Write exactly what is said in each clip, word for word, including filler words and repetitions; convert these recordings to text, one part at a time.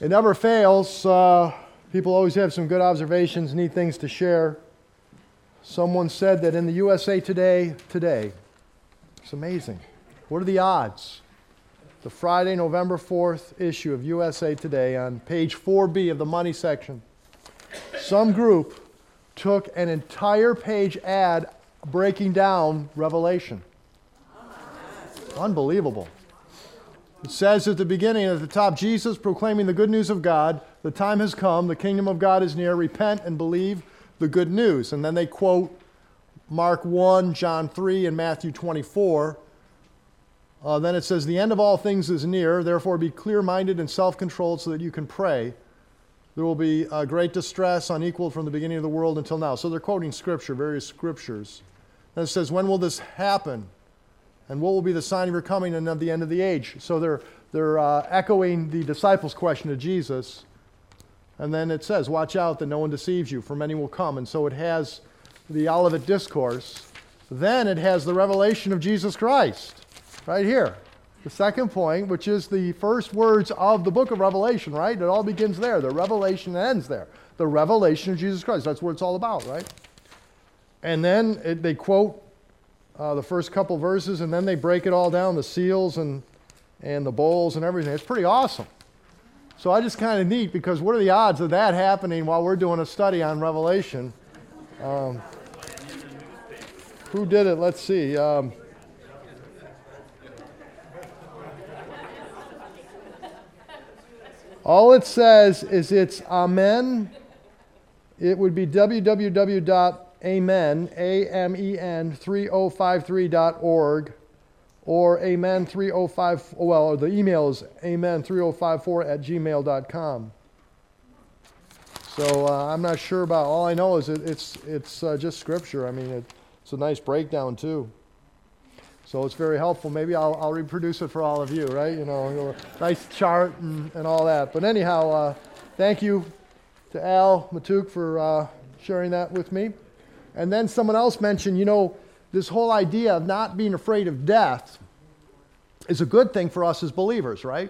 It never fails. Uh, people always have some good observations, neat things to share. Someone said that in the U S A Today, today, it's amazing. What are the odds? The Friday, November fourth issue of U S A Today on page four B of the money section. Some group took an entire page ad breaking down Revelation. Unbelievable. It says at the beginning, at the top, Jesus proclaiming the good news of God. The time has come. The kingdom of God is near. Repent and believe the good news. And then they quote Mark one, John three, and Matthew twenty-four. Uh, then it says, the end of all things is near. Therefore be clear-minded and self-controlled so that you can pray. There will be uh, great distress unequaled from the beginning of the world until now. So they're quoting Scripture, various Scriptures. Then it says, when will this happen? And what will be the sign of your coming and of the end of the age? So they're, they're uh, echoing the disciples' question to Jesus. And then it says, watch out that no one deceives you, for many will come. And so it has the Olivet Discourse. Then it has the revelation of Jesus Christ, right here. The second point, which is the first words of the book of Revelation, right? It all begins there. The revelation ends there. The revelation of Jesus Christ. That's what it's all about, right? And then it, they quote uh, the first couple verses, and then they break it all down, the seals and, and the bowls and everything. It's pretty awesome. So I just kind of neat, because what are the odds of that happening while we're doing a study on Revelation? Um, who did it? Let's see. Um, All it says is it's Amen. It would be w w w dot amen, A M E N, three oh five three dot org, or amen three oh five, well, or the email is amen three oh five four at gmail dot com. So uh, I'm not sure about, all I know is it, it's it's uh, just Scripture. I mean, it, it's a nice breakdown too. So it's very helpful. Maybe I'll, I'll reproduce it for all of you, right? You know, a nice chart and, and all that. But anyhow, uh, thank you to Al Matuk for uh, sharing that with me. And then someone else mentioned, you know, this whole idea of not being afraid of death is a good thing for us as believers, right?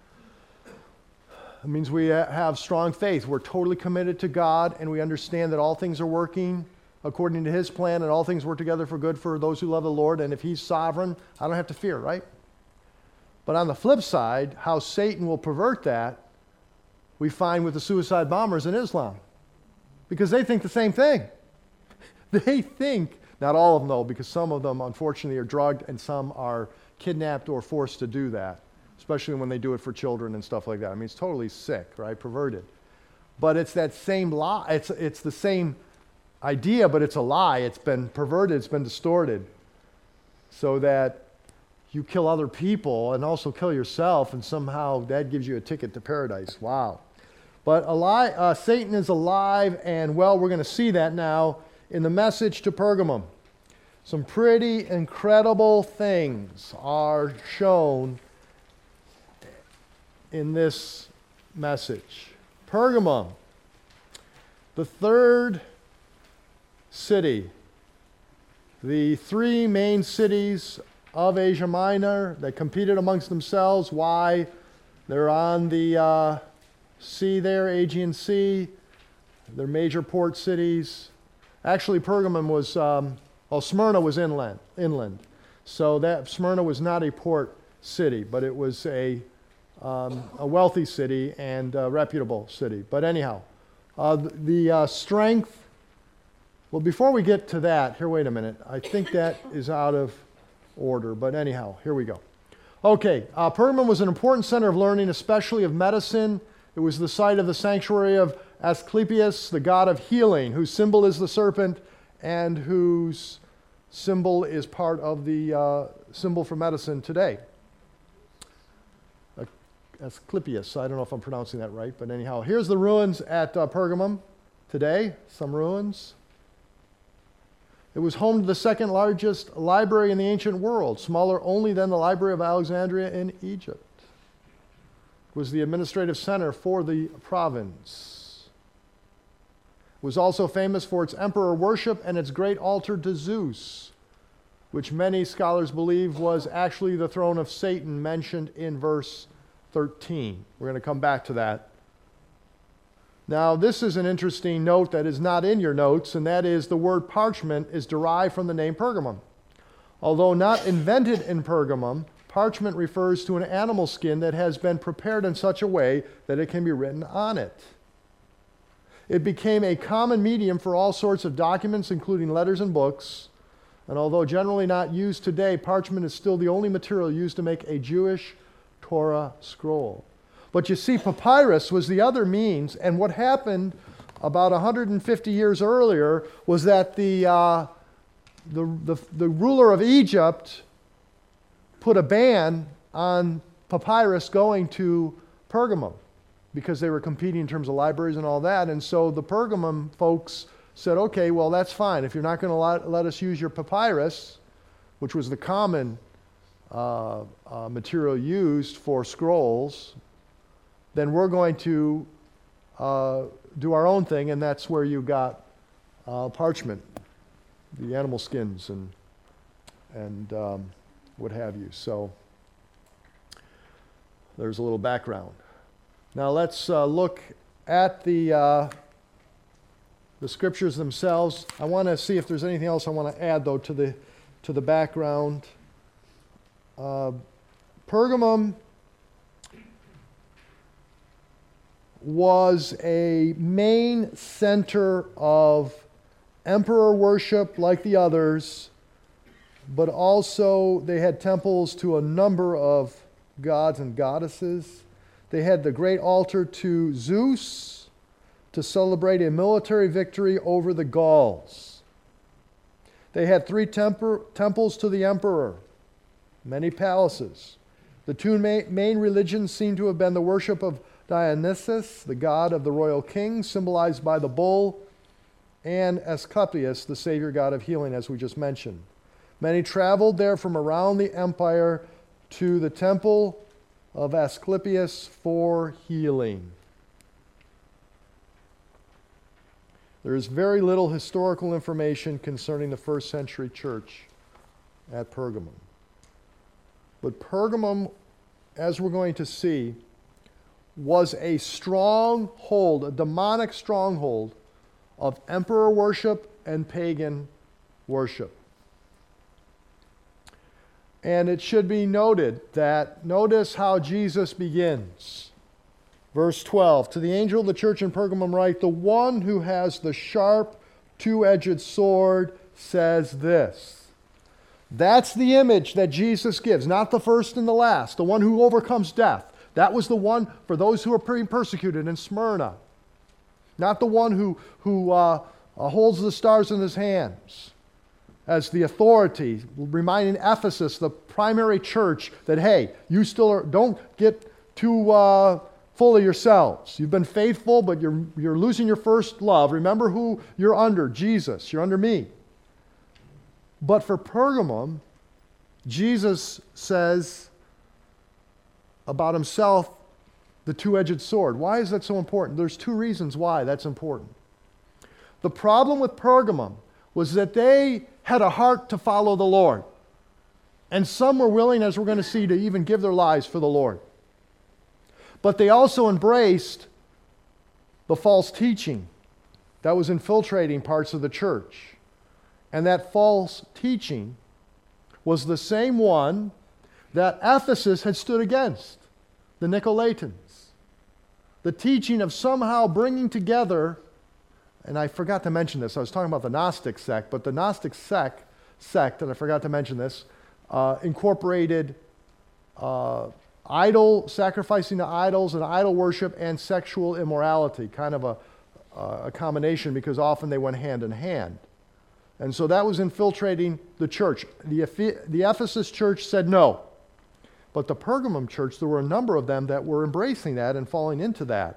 It means we have strong faith. We're totally committed to God, and we understand that all things are working according to His plan, and all things work together for good for those who love the Lord. And if He's sovereign, I don't have to fear, right? But on the flip side, how Satan will pervert that, we find with the suicide bombers in Islam. Because they think the same thing. They think, not all of them though, because some of them unfortunately are drugged and some are kidnapped or forced to do that, especially when they do it for children and stuff like that. I mean, it's totally sick, right? Perverted. But it's that same lie. It's, it's the same idea, but it's a lie. It's been perverted, it's been distorted, so that you kill other people and also kill yourself, and somehow that gives you a ticket to paradise. Wow. But ali- uh, Satan is alive, and well, we're going to see that now in the message to Pergamum. Some pretty incredible things are shown in this message. Pergamum, the third city. The three main cities of Asia Minor that competed amongst themselves. Why? They're on the uh, sea there, Aegean Sea. They're major port cities. Actually, Pergamum was, um, well, Smyrna was inland, inland. So that Smyrna was not a port city, but it was a, um, a wealthy city and a reputable city. But anyhow, uh, the, the uh, strength. Well, before we get to that, here, wait a minute. I think that is out of order, but anyhow, here we go. Okay, uh, Pergamum was an important center of learning, especially of medicine. It was the site of the sanctuary of Asclepius, the god of healing, whose symbol is the serpent and whose symbol is part of the uh, symbol for medicine today. Uh, Asclepius, I don't know if I'm pronouncing that right, but anyhow, here's the ruins at uh, Pergamum today, some ruins. It was home to the second largest library in the ancient world, smaller only than the Library of Alexandria in Egypt. It was the administrative center for the province. It was also famous for its emperor worship and its great altar to Zeus, which many scholars believe was actually the throne of Satan mentioned in verse thirteen. We're going to come back to that Now, this is an interesting note that is not in your notes, and that is the word parchment is derived from the name Pergamum. Although not invented in Pergamum, parchment refers to an animal skin that has been prepared in such a way that it can be written on it. It became a common medium for all sorts of documents, including letters and books. And although generally not used today, parchment is still the only material used to make a Jewish Torah scroll. But you see, papyrus was the other means, and what happened about one hundred fifty years earlier was that the, uh, the, the, the ruler of Egypt put a ban on papyrus going to Pergamum because they were competing in terms of libraries and all that. And so the Pergamum folks said, okay, well, that's fine. If you're not going to let, let us use your papyrus, which was the common uh, uh, material used for scrolls, then we're going to uh, do our own thing, and that's where you got uh, parchment, the animal skins and, and um, what have you. So there's a little background. Now let's uh, look at the, uh, the scriptures themselves. I want to see if there's anything else I want to add, though, to the, to the background. Uh, Pergamum was a main center of emperor worship like the others, but also they had temples to a number of gods and goddesses. They had the great altar to Zeus to celebrate a military victory over the Gauls. They had three temper, temples to the emperor, many palaces. The two main, main religions seem to have been the worship of Dionysus, the god of the royal king, symbolized by the bull, and Asclepius, the savior god of healing, as we just mentioned. Many traveled there from around the empire to the temple of Asclepius for healing. There is very little historical information concerning the first century church at Pergamum. But Pergamum, as we're going to see, was a stronghold, a demonic stronghold of emperor worship and pagan worship. And it should be noted that, notice how Jesus begins. Verse twelve, to the angel of the church in Pergamum write, the one who has the sharp, two-edged sword says this. That's the image that Jesus gives, not the first and the last, the one who overcomes death. That was the one for those who are being persecuted in Smyrna. Not the one who, who uh, uh, holds the stars in his hands as the authority, reminding Ephesus, the primary church, that, hey, you still are, don't get too uh, full of yourselves. You've been faithful, but you're, you're losing your first love. Remember who you're under, Jesus. You're under me. But for Pergamum, Jesus says about himself, the two-edged sword. Why is that so important? There's two reasons why that's important. The problem with Pergamum was that they had a heart to follow the Lord. And some were willing, as we're going to see, to even give their lives for the Lord. But they also embraced the false teaching that was infiltrating parts of the church. And that false teaching was the same one that Ephesus had stood against, the Nicolaitans. The teaching of somehow bringing together, and I forgot to mention this, I was talking about the Gnostic sect, but the Gnostic sect, sect and I forgot to mention this, uh, incorporated uh, idol, sacrificing to idols and idol worship and sexual immorality, kind of a, uh, a combination because often they went hand in hand. And so that was infiltrating the church. The, the Ephesus church said no. But the Pergamum church, there were a number of them that were embracing that and falling into that.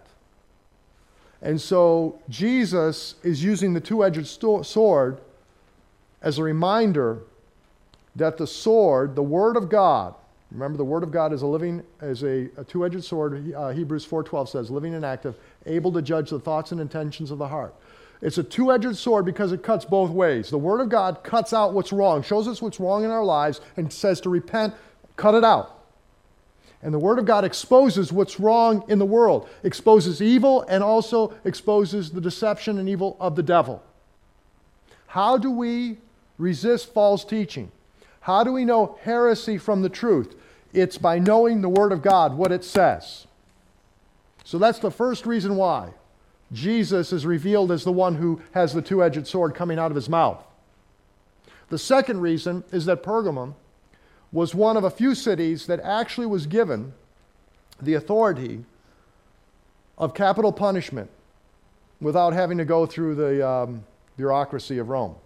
And so Jesus is using the two-edged sto- sword as a reminder that the sword, the Word of God, remember the Word of God is a living, is a, a two-edged sword. Uh, Hebrews four twelve says, living and active, able to judge the thoughts and intentions of the heart. It's a two-edged sword because it cuts both ways. The Word of God cuts out what's wrong, shows us what's wrong in our lives, and says to repent, cut it out. And the Word of God exposes what's wrong in the world, exposes evil, and also exposes the deception and evil of the devil. How do we resist false teaching? How do we know heresy from the truth? It's by knowing the Word of God, what it says. So that's the first reason why Jesus is revealed as the one who has the two-edged sword coming out of his mouth. The second reason is that Pergamum was one of a few cities that actually was given the authority of capital punishment without having to go through the um, bureaucracy of Rome.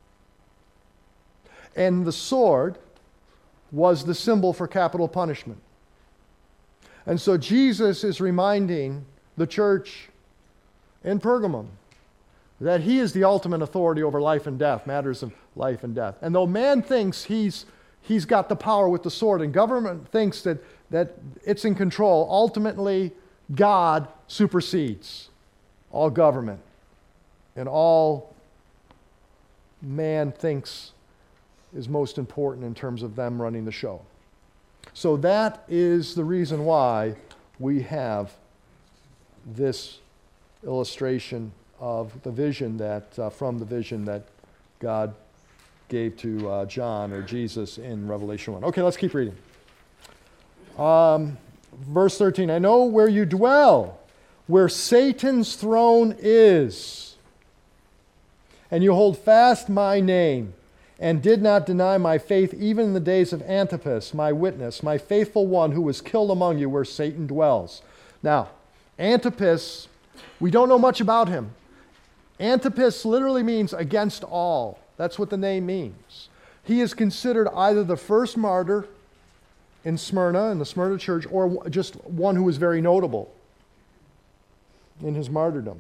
And the sword was the symbol for capital punishment. And so Jesus is reminding the church in Pergamum that he is the ultimate authority over life and death, matters of life and death. And though man thinks he's he's got the power with the sword, and government thinks that, that it's in control, ultimately God supersedes all government. And all man thinks is most important in terms of them running the show. So that is the reason why we have this illustration of the vision that, uh, from the vision that God gave to uh, John or Jesus in Revelation one. Okay, let's keep reading. Um, verse thirteen, I know where you dwell, where Satan's throne is, and you hold fast my name, and did not deny my faith even in the days of Antipas, my witness, my faithful one who was killed among you where Satan dwells. Now, Antipas, we don't know much about him. Antipas literally means against all. That's what the name means. He is considered either the first martyr in Smyrna, in the Smyrna church, or just one who was very notable in his martyrdom.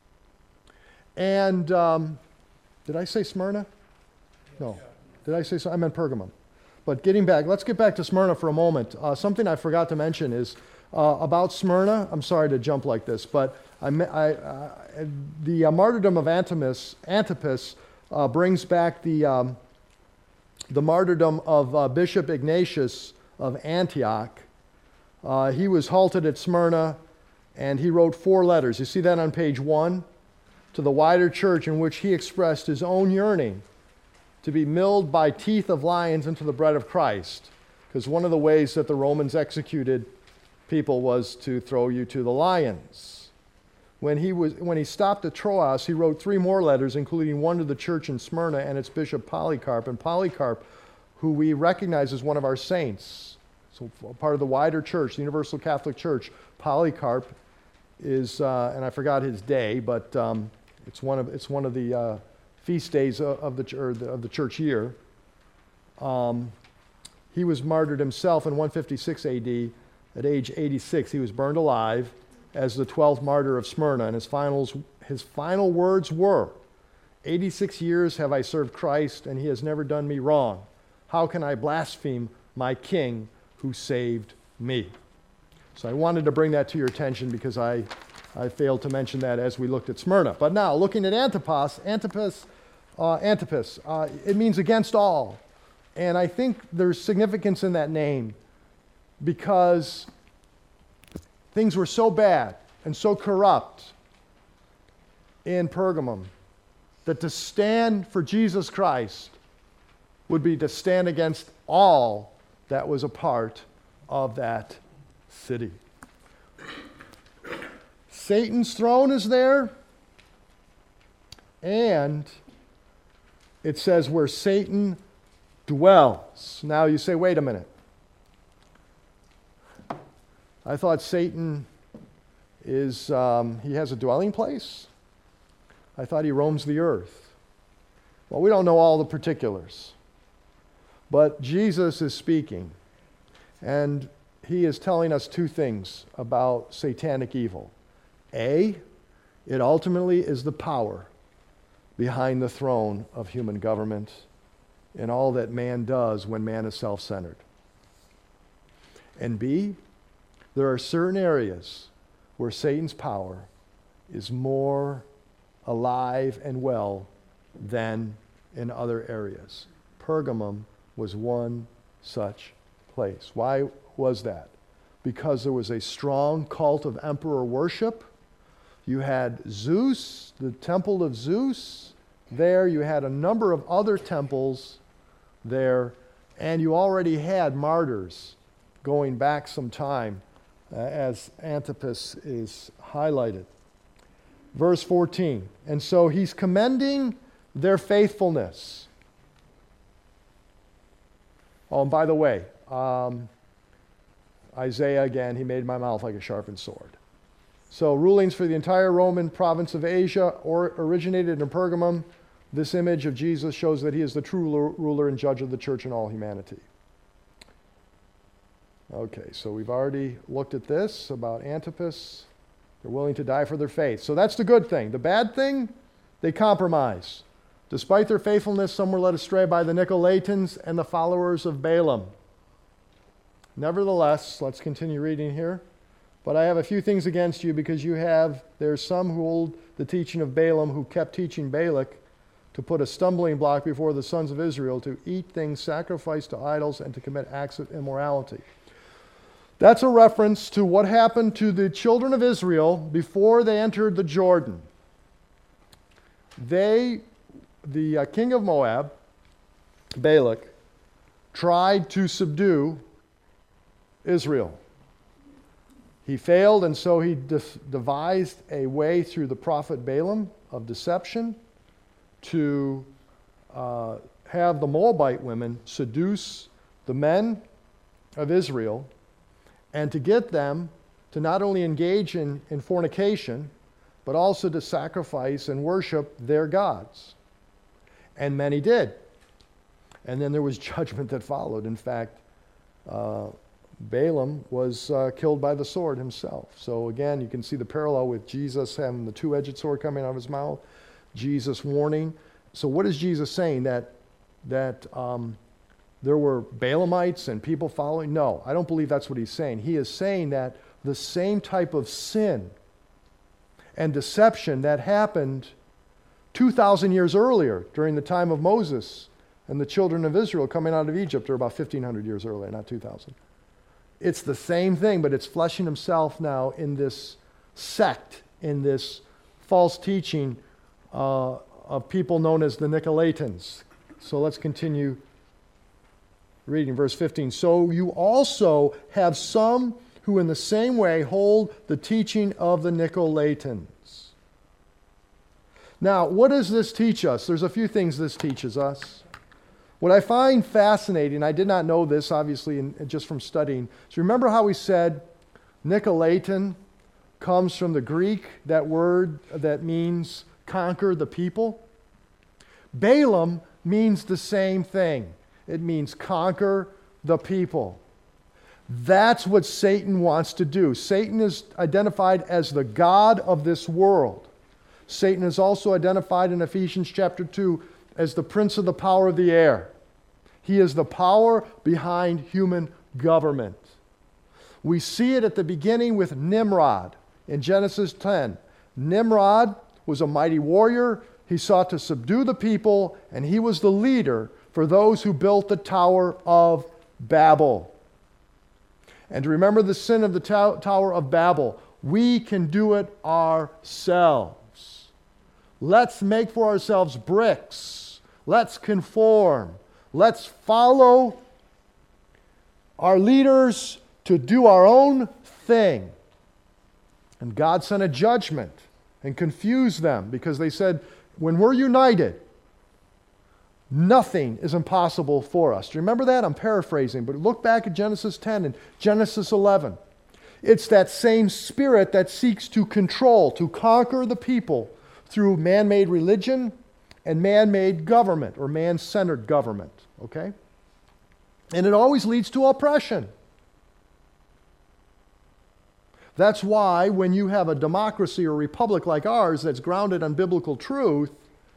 And um, did I say Smyrna? No. Did I say so? I meant Pergamum. But getting back, let's get back to Smyrna for a moment. Uh, something I forgot to mention is uh, about Smyrna. I'm sorry to jump like this, but I, I, uh, the uh, martyrdom of Antipas, Antipas uh, brings back the, um, the martyrdom of uh, Bishop Ignatius of Antioch. Uh, he was halted at Smyrna, and he wrote four letters. You see that on page one? To the wider church, in which he expressed his own yearning to be milled by teeth of lions into the bread of Christ. Because one of the ways that the Romans executed people was to throw you to the lions. When he, was, when he stopped at Troas, he wrote three more letters, including one to the church in Smyrna and its bishop Polycarp. And Polycarp, who we recognize as one of our saints, so part of the wider church, the Universal Catholic Church, Polycarp is, uh, and I forgot his day, but um, it's one of it's one of the uh, feast days of the, or the of the church year. Um, he was martyred himself in one fifty-six A D at age eighty-six. He was burned alive as the twelfth martyr of Smyrna, and his finals his final words were, eighty-six years have I served Christ, and he has never done me wrong. How can I blaspheme my King who saved me? So I wanted to bring that to your attention because I, I failed to mention that as we looked at Smyrna. But now, looking at Antipas, Antipas, uh, Antipas, uh, it means against all. And I think there's significance in that name because things were so bad and so corrupt in Pergamum that to stand for Jesus Christ would be to stand against all that was a part of that city. Satan's throne is there, and it says where Satan dwells. Now you say, wait a minute. I thought Satan is, um, he has a dwelling place. I thought he roams the earth. Well, we don't know all the particulars. But Jesus is speaking, and he is telling us two things about satanic evil. A, it ultimately is the power behind the throne of human government and all that man does when man is self-centered. And B, there are certain areas where Satan's power is more alive and well than in other areas. Pergamum was one such place. Why was that? because there was a strong cult of emperor worship. You had Zeus, the temple of Zeus there. You had a number of other temples there. And you already had martyrs going back some time, uh, as Antipas is highlighted. Verse fourteen. And so he's commending their faithfulness. Oh, and by the way, um, Isaiah again, he made my mouth like a sharpened sword. So rulings for the entire Roman province of Asia or originated in Pergamum. This image of Jesus shows that he is the true ruler and judge of the church and all humanity. Okay, so we've already looked at this about Antipas. They're willing to die for their faith. So that's the good thing. The bad thing, they compromise. Despite their faithfulness, some were led astray by the Nicolaitans and the followers of Balaam. Nevertheless, let's continue reading here. But I have a few things against you because you have, there's some who hold the teaching of Balaam who kept teaching Balak to put a stumbling block before the sons of Israel to eat things sacrificed to idols and to commit acts of immorality. That's a reference to what happened to the children of Israel before they entered the Jordan. They, the uh, king of Moab, Balak, tried to subdue Israel. He failed, and so he de- devised a way through the prophet Balaam of deception to uh, have the Moabite women seduce the men of Israel and to get them to not only engage in, in fornication, but also to sacrifice and worship their gods. And many did. And then there was judgment that followed. In fact, uh, Balaam was uh, killed by the sword himself. So again, you can see the parallel with Jesus having the two-edged sword coming out of his mouth, Jesus warning. So what is Jesus saying? That, that um, there were Balaamites and people following? No, I don't believe that's what he's saying. He is saying that the same type of sin and deception that happened two thousand years earlier during the time of Moses and the children of Israel coming out of Egypt, or about fifteen hundred years earlier, not two thousand. It's the same thing, but it's fleshing himself now in this sect, in this false teaching uh, of people known as the Nicolaitans. So let's continue reading verse fifteen. So you also have some who in the same way hold the teaching of the Nicolaitans. Now, what does this teach us? There's a few things this teaches us. What I find fascinating, I did not know this obviously in, just from studying, so remember how we said Nicolaitan comes from the Greek, that word that means conquer the people? Balaam means the same thing. It means conquer the people. That's what Satan wants to do. Satan is identified as the god of this world. Satan is also identified in Ephesians chapter two as the prince of the power of the air. He is the power behind human government. We see it at the beginning with Nimrod in Genesis ten. Nimrod was a mighty warrior. He sought to subdue the people, and he was the leader for those who built the Tower of Babel. And remember the sin of the to- Tower of Babel. We can do it ourselves. Let's make for ourselves bricks. Let's conform. Let's follow our leaders to do our own thing. And God sent a judgment and confused them because they said, when we're united, nothing is impossible for us. Do you remember that? I'm paraphrasing, but look back at Genesis ten and Genesis eleven. It's that same spirit that seeks to control, to conquer the people through man-made religion and man-made government or man-centered government. Okay? And it always leads to oppression. That's why when you have a democracy or republic like ours that's grounded on biblical truth,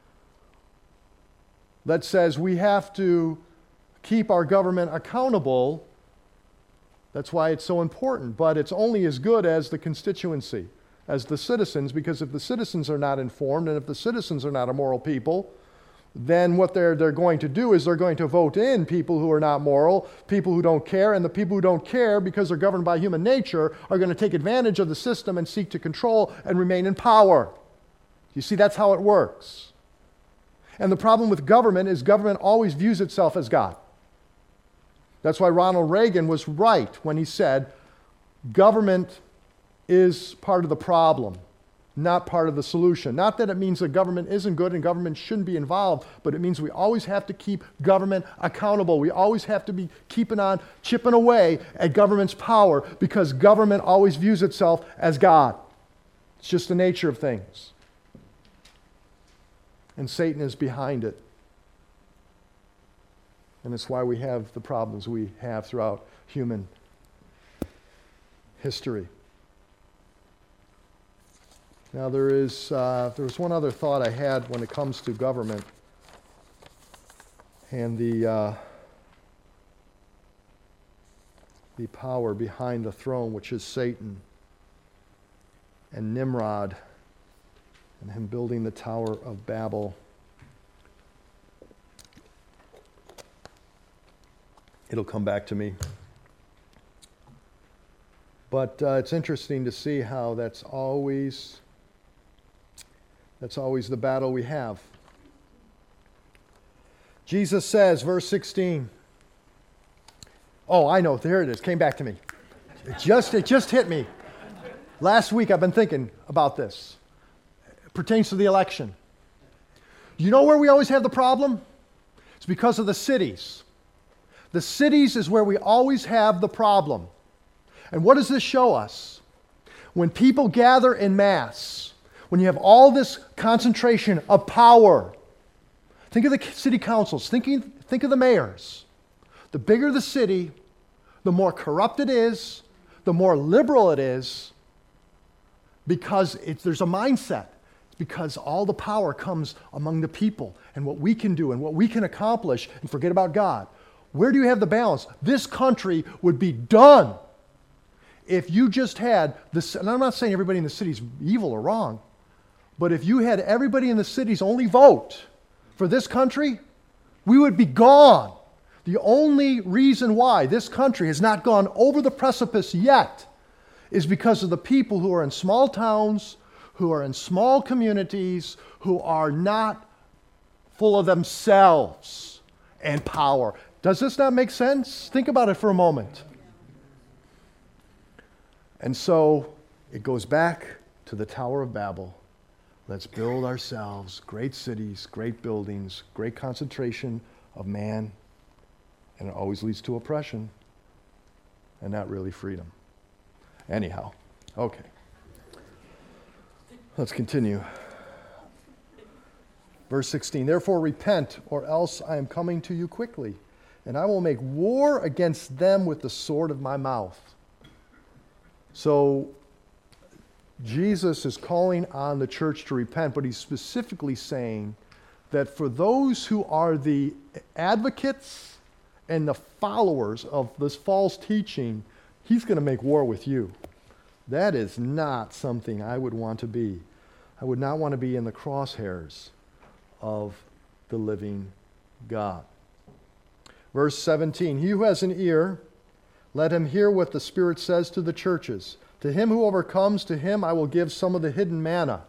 that says we have to keep our government accountable, that's why it's so important. But it's only as good as the constituency, as the citizens, because if the citizens are not informed and if the citizens are not a moral people, then what they're, they're going to do is they're going to vote in people who are not moral, people who don't care, and the people who don't care, because they're governed by human nature, are going to take advantage of the system and seek to control and remain in power. You see, that's how it works. And the problem with government is government always views itself as God. That's why Ronald Reagan was right when he said, government is part of the problem, not part of the solution. Not that it means that government isn't good and government shouldn't be involved, but it means we always have to keep government accountable. We always have to be keeping on, chipping away at government's power, because government always views itself as God. It's just the nature of things. And Satan is behind it. And it's why we have the problems we have throughout human history. Now there is uh, there was one other thought I had when it comes to government and the uh, the power behind the throne, which is Satan and Nimrod and him building the Tower of Babel. It'll come back to me. But uh, it's interesting to see how that's always that's always the battle we have. Jesus says, verse sixteen. Oh, I know, there it is. Came back to me. It just it just hit me. Last week I've been thinking about this. It pertains to the election. You know where we always have the problem? It's because of the cities. The cities is where we always have the problem. And what does this show us? When people gather in mass, when you have all this concentration of power, think of the city councils, thinking, think of the mayors. The bigger the city, the more corrupt it is, the more liberal it is, because it's, there's a mindset. Because all the power comes among the people and what we can do and what we can accomplish, and forget about God. Where do you have the balance? This country would be done if you just had this, and I'm not saying everybody in the city is evil or wrong, but if you had everybody in the cities only vote for this country, we would be gone. The only reason why this country has not gone over the precipice yet is because of the people who are in small towns, who are in small communities, who are not full of themselves and power. Does this not make sense? Think about it for a moment. And so it goes back to the Tower of Babel. Let's build ourselves great cities, great buildings, great concentration of man, and it always leads to oppression and not really freedom. Anyhow, okay. Let's continue. Verse sixteen, therefore repent, or else I am coming to you quickly, and I will make war against them with the sword of my mouth. So Jesus is calling on the church to repent, but he's specifically saying that for those who are the advocates and the followers of this false teaching, he's going to make war with you. That is not something I would want to be. I would not want to be in the crosshairs of the living God. Verse seventeen, he who has an ear, let him hear what the Spirit says to the churches. To him who overcomes, to him I will give some of the hidden manna.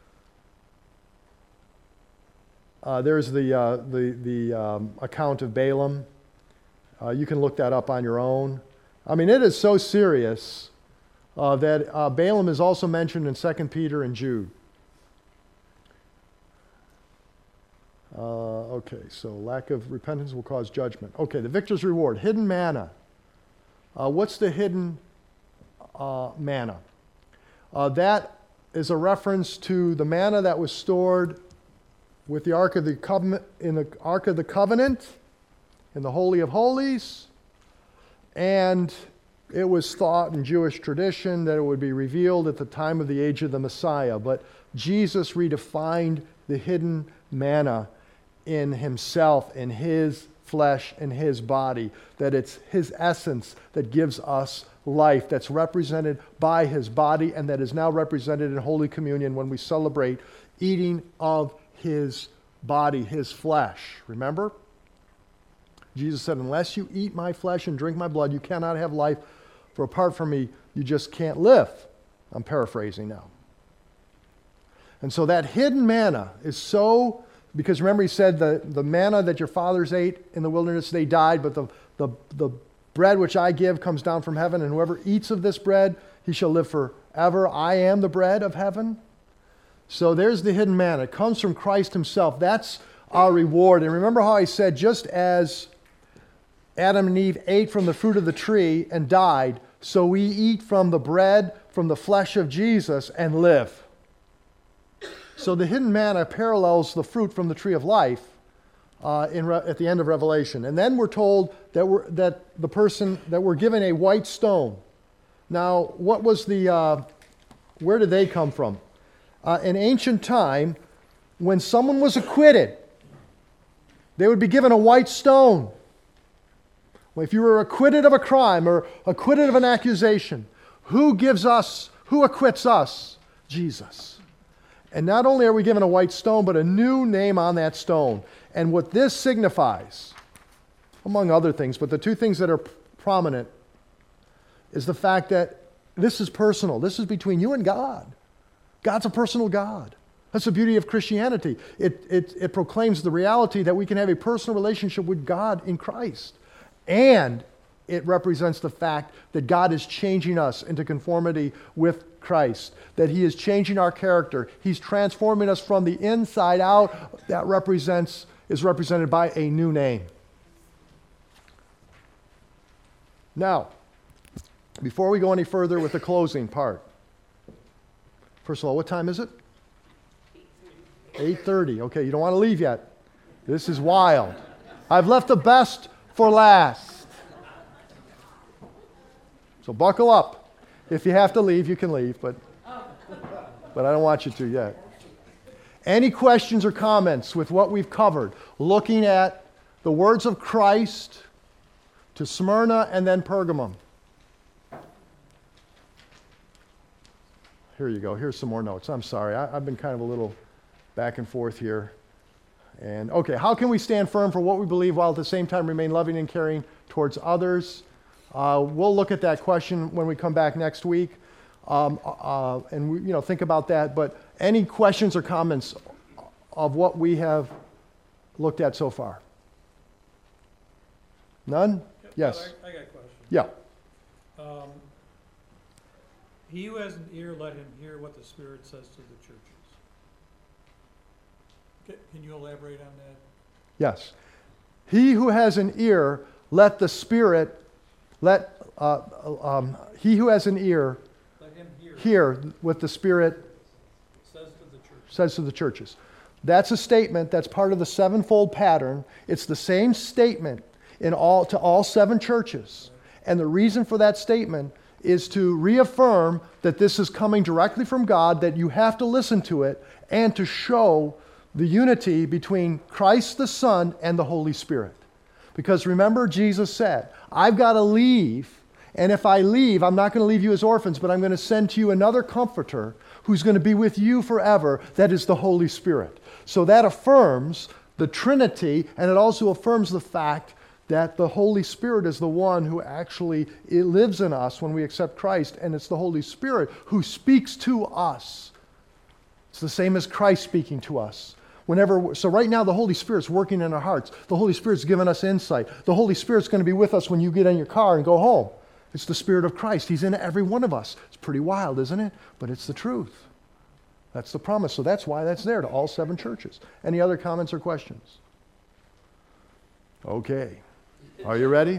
Uh, there's the, uh, the, the um, account of Balaam. Uh, you can look that up on your own. I mean, it is so serious uh, that uh, Balaam is also mentioned in Second Peter and Jude. Uh, okay, so lack of repentance will cause judgment. Okay, the victor's reward, hidden manna. Uh, what's the hidden uh, manna? Uh, that is a reference to the manna that was stored with the Ark of the Covenant, in the Ark of the Covenant, in the Holy of Holies, and it was thought in Jewish tradition that it would be revealed at the time of the age of the Messiah. But Jesus redefined the hidden manna in himself, in his flesh, in his body, that it's his essence that gives us life, that's represented by his body and that is now represented in Holy Communion when we celebrate eating of his body, his flesh. Remember? Jesus said, unless you eat my flesh and drink my blood, you cannot have life. For apart from me, you just can't live. I'm paraphrasing now. And so that hidden manna is so, because remember he said the, the manna that your fathers ate in the wilderness, they died, but the, the, the bread which I give comes down from heaven, and whoever eats of this bread, he shall live forever. I am the bread of heaven. So there's the hidden manna. It comes from Christ himself. That's our reward. And remember how I said, just as Adam and Eve ate from the fruit of the tree and died, so we eat from the bread, from the flesh of Jesus, and live. So the hidden manna parallels the fruit from the tree of life uh, in Re- at the end of Revelation. And then we're told that, we're, that the person, that we're given a white stone. Now, what was the, uh, where did they come from? Uh, in ancient time, when someone was acquitted, they would be given a white stone. Well, if you were acquitted of a crime or acquitted of an accusation, who gives us, who acquits us? Jesus. And not only are we given a white stone, but a new name on that stone. And what this signifies, among other things, but the two things that are prominent, is the fact that this is personal. This is between you and God. God's a personal God. That's the beauty of Christianity. It, it, it proclaims the reality that we can have a personal relationship with God in Christ. And it represents the fact that God is changing us into conformity with Christ, that he is changing our character. He's transforming us from the inside out. That represents, is represented by a new name. Now, before we go any further with the closing part, first of all, what time is it? eight thirty. Okay, you don't want to leave yet. This is wild. I've left the best for last. So buckle up. If you have to leave, you can leave, but, but I don't want you to yet. Any questions or comments with what we've covered, looking at the words of Christ to Smyrna and then Pergamum? Here you go. Here's some more notes. I'm sorry. I, I've been kind of a little back and forth here. And okay, how can we stand firm for what we believe while at the same time remain loving and caring towards others? Uh, we'll look at that question when we come back next week, um, uh, and we, you know, think about that. But any questions or comments of what we have looked at so far? None? Yep, Yes. I, I got a question. Yeah. Um, he who has an ear, let him hear what the Spirit says to the churches. Can, can you elaborate on that? Yes. He who has an ear, let the Spirit, let uh, um, he who has an ear Let him hear, hear what the Spirit says to the churches. says to the churches. That's a statement that's part of the sevenfold pattern. It's the same statement in all to all seven churches. And the reason for that statement is to reaffirm that this is coming directly from God, that you have to listen to it, and to show the unity between Christ the Son and the Holy Spirit. Because remember, Jesus said, I've got to leave, and if I leave, I'm not going to leave you as orphans, but I'm going to send to you another comforter who's going to be with you forever. That is the Holy Spirit. So that affirms the Trinity, and it also affirms the fact that the Holy Spirit is the one who actually lives in us when we accept Christ, and it's the Holy Spirit who speaks to us. It's the same as Christ speaking to us. Whenever, so right now the Holy Spirit's working in our hearts. The Holy Spirit's given us insight. The Holy Spirit's going to be with us when you get in your car and go home. It's the Spirit of Christ. He's in every one of us. It's pretty wild, isn't it? But it's the truth. That's the promise. So that's why that's there to all seven churches. Any other comments or questions? Okay. Are you ready?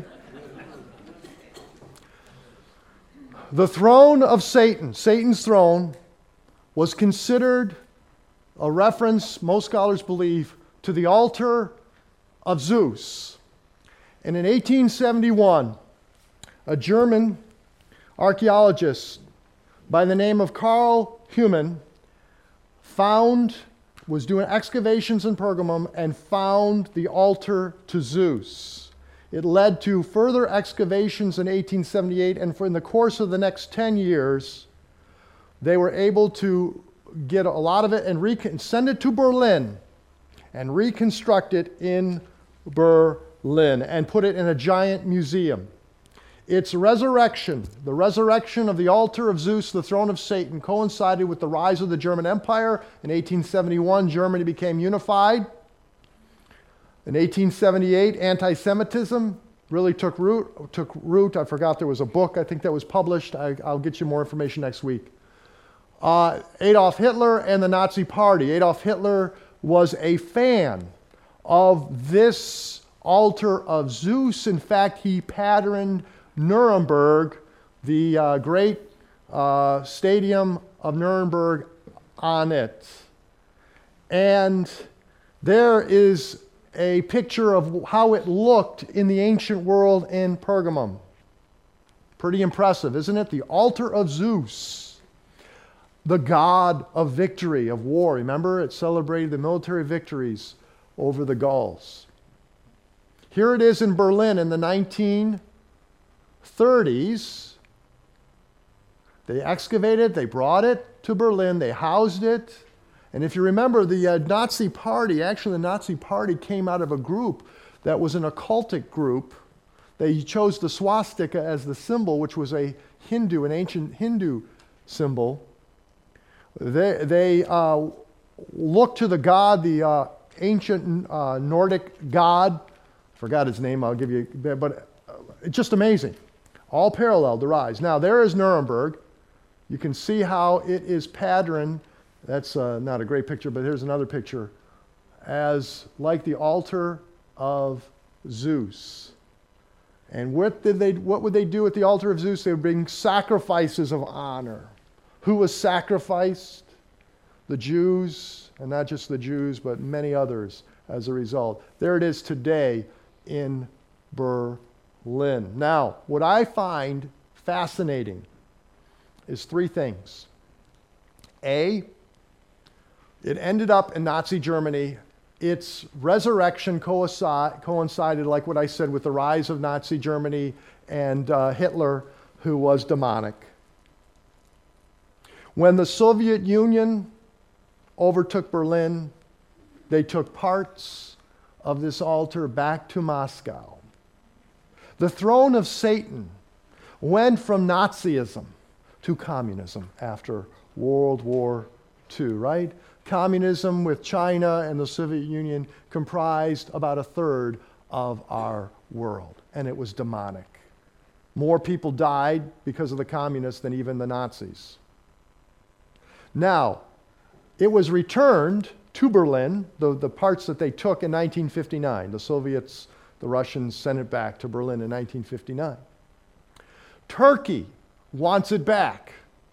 The throne of Satan, Satan's throne, was considered a reference, most scholars believe, to the altar of Zeus. And in eighteen seventy-one, a German archaeologist by the name of Karl Humann found, was doing excavations in Pergamum and found the altar to Zeus. It led to further excavations in eighteen seventy-eight, and for in the course of the next ten years, they were able to get a lot of it and re- send it to Berlin. and reconstruct it in Berlin and put it in a giant museum. Its resurrection, the resurrection of the altar of Zeus, the throne of Satan, coincided with the rise of the German Empire. In eighteen seventy-one, Germany became unified. In eighteen seventy-eight, anti-Semitism really took root. Took root. I forgot there was a book, I think, that was published. I, I'll get you more information next week. Uh, Adolf Hitler and the Nazi Party. Adolf Hitler was a fan of this altar of Zeus. In fact, he patterned Nuremberg, the uh, great uh, stadium of Nuremberg, on it. And there is a picture of how it looked in the ancient world in Pergamum. Pretty impressive, isn't it? The altar of Zeus, the god of victory, of war. Remember, it celebrated the military victories over the Gauls. Here it is in Berlin in the nineteen thirties. They excavated, they brought it to Berlin, they housed it. And if you remember, the uh, Nazi Party, actually the Nazi Party came out of a group that was an occultic group. They chose the swastika as the symbol, which was a Hindu, an ancient Hindu symbol. They, they uh, looked to the god, the uh, ancient uh, Nordic god. I forgot his name, I'll give you, but uh, just amazing. All parallel to rise. Now, there is Nuremberg. You can see how it is patterned. That's uh, not a great picture, but here's another picture. As like the altar of Zeus. And what did they? What would they do at the altar of Zeus? They would bring sacrifices of honor. Who was sacrificed? The Jews, and not just the Jews, but many others as a result. There it is today in Berlin. Now, what I find fascinating is three things. A, it ended up in Nazi Germany. Its resurrection coincided, like what I said, with the rise of Nazi Germany and uh, Hitler, who was demonic. When the Soviet Union overtook Berlin, they took parts of this altar back to Moscow. The throne of Satan went from Nazism to communism after World War Two, right? Communism with China and the Soviet Union comprised about a third of our world, and it was demonic. More people died because of the communists than even the Nazis. Now, it was returned to Berlin, the, the parts that they took in nineteen fifty-nine. The Soviets, the Russians sent it back to Berlin in nineteen fifty-nine. Turkey wants it back.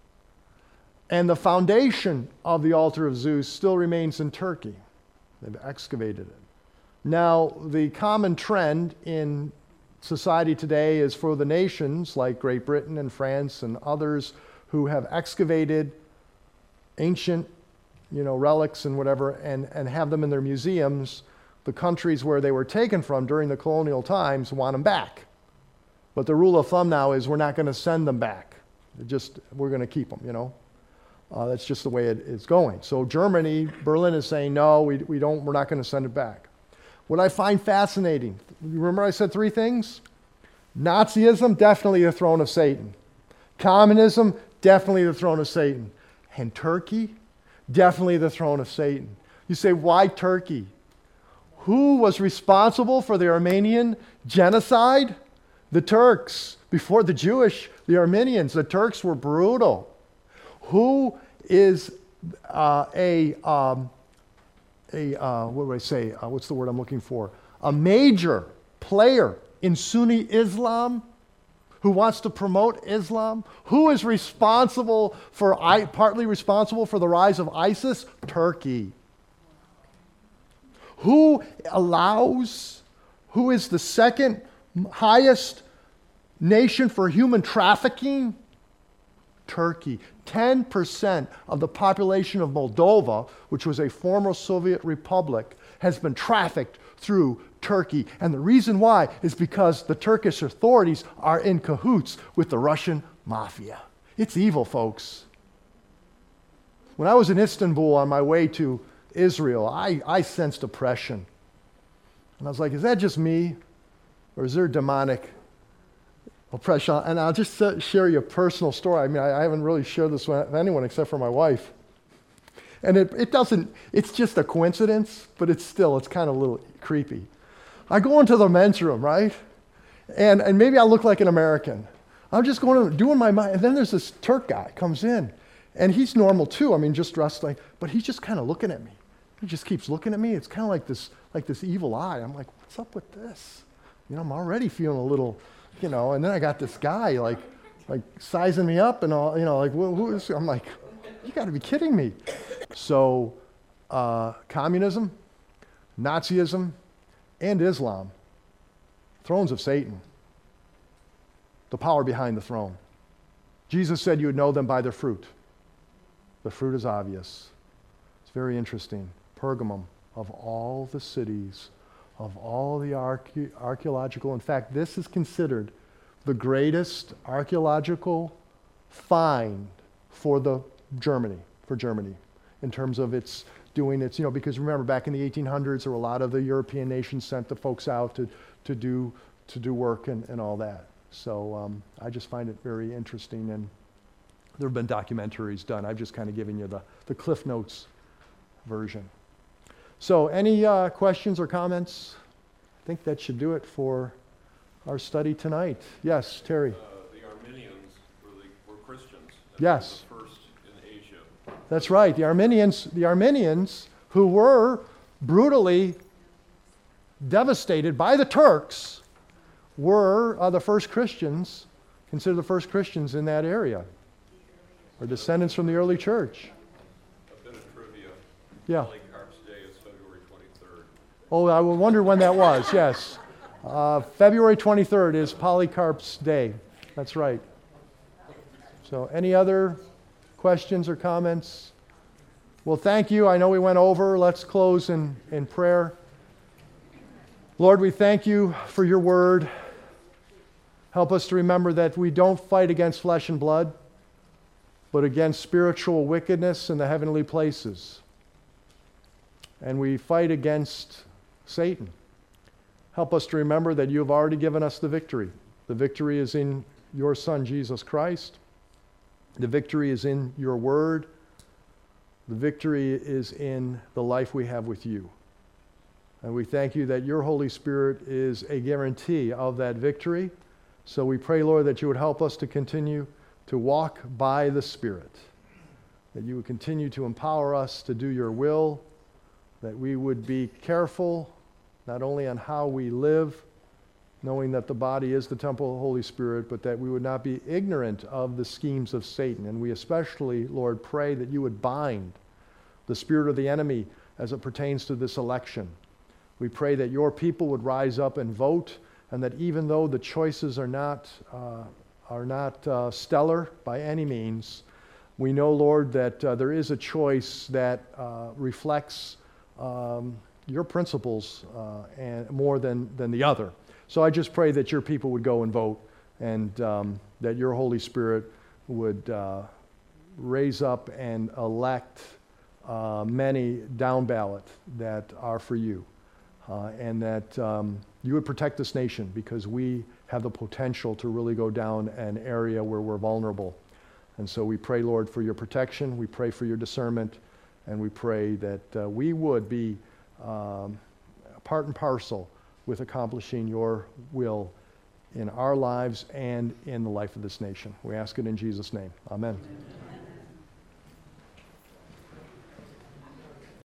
And the foundation of the altar of Zeus still remains in Turkey. They've excavated it. Now, the common trend in society today is for the nations like Great Britain and France and others who have excavated ancient, you know, relics and whatever, and, and have them in their museums. The countries where they were taken from during the colonial times want them back. But the rule of thumb now is we're not going to send them back. They're just, we're going to keep them, you know. Uh, that's just the way it, it's going. So Germany, Berlin is saying, no, we, we don't, we're not going to send it back. What I find fascinating, remember I said three things? Nazism, definitely the throne of Satan. Communism, definitely the throne of Satan. And Turkey, definitely the throne of Satan. You say, why Turkey? Who was responsible for the Armenian genocide? The Turks. Before the Jewish, the Armenians, the Turks were brutal. Who is uh, a, um, a uh, what would I say, uh, what's the word I'm looking for? A major player in Sunni Islam who wants to promote Islam? Who is responsible for, partly responsible for the rise of ISIS? Turkey. Who allows, who is the second highest nation for human trafficking? Turkey. ten percent of the population of Moldova, which was a former Soviet republic, has been trafficked through Turkey. And the reason why is because the Turkish authorities are in cahoots with the Russian mafia. It's evil, folks. When I was in Istanbul on my way to Israel, I, I sensed oppression. And I was like, is that just me? Or is there demonic oppression? And I'll just uh, share you a personal story. I mean, I, I haven't really shared this with anyone except for my wife. And it, it doesn't, it's just a coincidence, but it's still, it's kind of a little creepy. I go into the men's room, right? And, and maybe I look like an American. I'm just going to, doing my mind, and then there's this Turk guy comes in, and he's normal too. I mean, just dressed like, but he's just kind of looking at me. He just keeps looking at me. It's kind of like this, like this evil eye. I'm like, what's up with this? You know, I'm already feeling a little, you know, and then I got this guy like, like sizing me up and all, you know, like, well, who is, I'm like, you got to be kidding me. So, uh, communism, Nazism, and Islam, thrones of Satan, the power behind the throne. Jesus said you would know them by their fruit. The fruit is obvious. It's very interesting. Pergamum, of all the cities, of all the archae- archaeological, in fact, this is considered the greatest archaeological find for the Germany, for Germany, in terms of its doing its, you know, because remember back in the eighteen hundreds, there were a lot of the European nations sent the folks out to, to do to do work and, and all that. So um, I just find it very interesting, and there have been documentaries done. I've just kind of given you the, the Cliff Notes version. So any uh, questions or comments? I think that should do it for our study tonight. Yes, Terry. Uh, the Armenians were, the, were Christians. And yes. They were the first in Asia. That's right. The Armenians, the Armenians who were brutally devastated by the Turks were uh, the first Christians, considered the first Christians in that area, or descendants from the early church. A bit of trivia. Yeah. Polycarp's Day is February twenty-third. Oh, I wonder when that was. Yes. Uh, February twenty-third is Polycarp's Day. That's right. So any other questions or comments? Well, thank you. I know we went over. Let's close in, in prayer. Lord, we thank you for your word. Help us to remember that we don't fight against flesh and blood, but against spiritual wickedness in the heavenly places. And we fight against Satan. Help us to remember that you have already given us the victory. The victory is in your Son, Jesus Christ. The victory is in your word. The victory is in the life we have with you. And we thank you that your Holy Spirit is a guarantee of that victory. So we pray, Lord, that you would help us to continue to walk by the Spirit, that you would continue to empower us to do your will, that we would be careful not only on how we live, knowing that the body is the temple of the Holy Spirit, but that we would not be ignorant of the schemes of Satan. And we especially, Lord, pray that you would bind the spirit of the enemy as it pertains to this election. We pray that your people would rise up and vote, and that even though the choices are not, uh, are not uh, stellar by any means, we know, Lord, that uh, there is a choice that uh, reflects um, your principles uh, and more than, than the other. So I just pray that your people would go and vote, and um, that your Holy Spirit would uh, raise up and elect uh, many down ballot that are for you, uh, and that um, you would protect this nation, because we have the potential to really go down an area where we're vulnerable. And so we pray, Lord, for your protection. We pray for your discernment, and we pray that uh, we would be um, part and parcel with accomplishing your will in our lives and in the life of this nation. We ask it in Jesus' name. Amen.